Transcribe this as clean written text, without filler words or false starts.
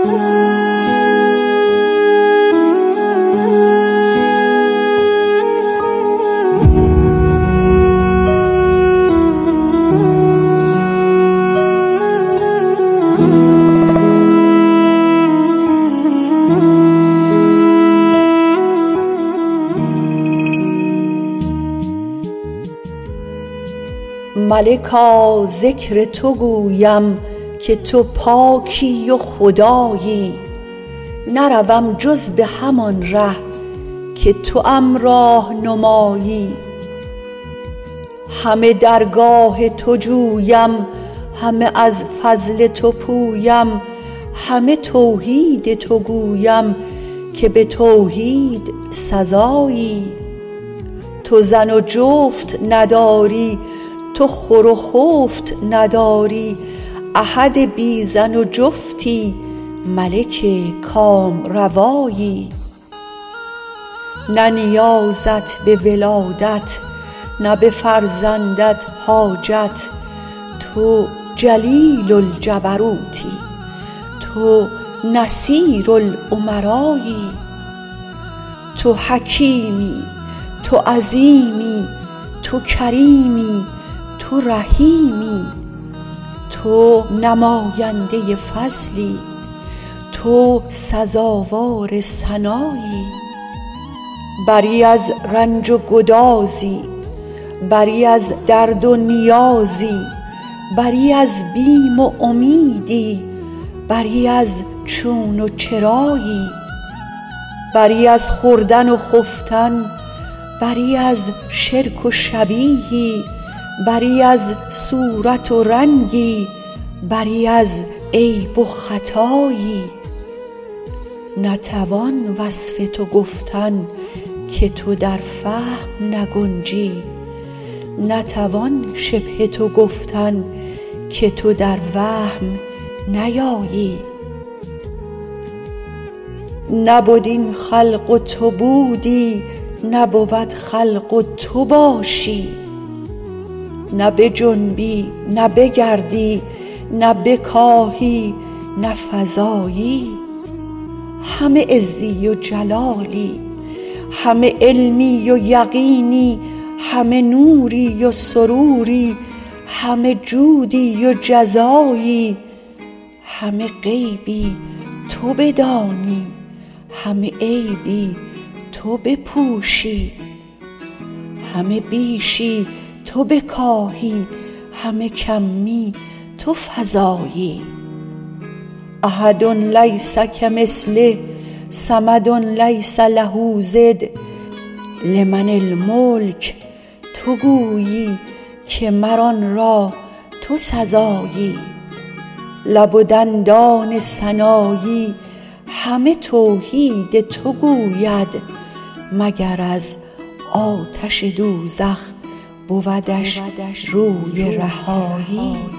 ملکا ذکر تو گویم که تو پاکی و خدایی، نروم جز به همان ره که توام راهنمایی. همه درگاه تو جویم، همه از فضل تو پویم، همه توحید تو گویم که به توحید سزایی. تو زن و جفت نداری، تو خور و خفت نداری، احد بی زن و جفتی ملک کامروایی. نه نیازت به ولادت، نه به فرزندت حاجت، تو جلیل الجبروتی، تو نصیر الامرایی. تو حکیمی، تو عظیمی، تو کریمی، تو رحیمی، تو نماینده فضلی، تو سزاوار ثنایی. بری از رنج و گدازی، بری از درد و نیازی، بری از بیم و امیدی، بری از چون و چرایی. بری از خوردن و خفتن، بری از شرک و شبیهی، بری از صورت و رنگی، بری از عیب و خطایی. نتوان وصف تو گفتن که تو در فهم نگنجی، نتوان شبه تو گفتن که تو در وهم نیایی. نبد این خلق و تو بودی، نبود خلق و تو باشی. نه بجنبی نه بگردی، نه بکاهی نه فزایی. همه عزی و جلالی، همه علمی و یقینی، همه نوری و سروری، همه جودی و جزایی. همه غیبی تو بدانی، همه عیبی تو بپوشی. همه بیشی تو بکاهی، همه کمی تو فزایی. احد لیس کمثله، صمد لیس له ضد، لمن الملک تو گویی که مر آن را تو سزایی. لب و دندان سنایی، همه توحید تو گوید، مگر از آتش دوزخ بودش روی رهایی.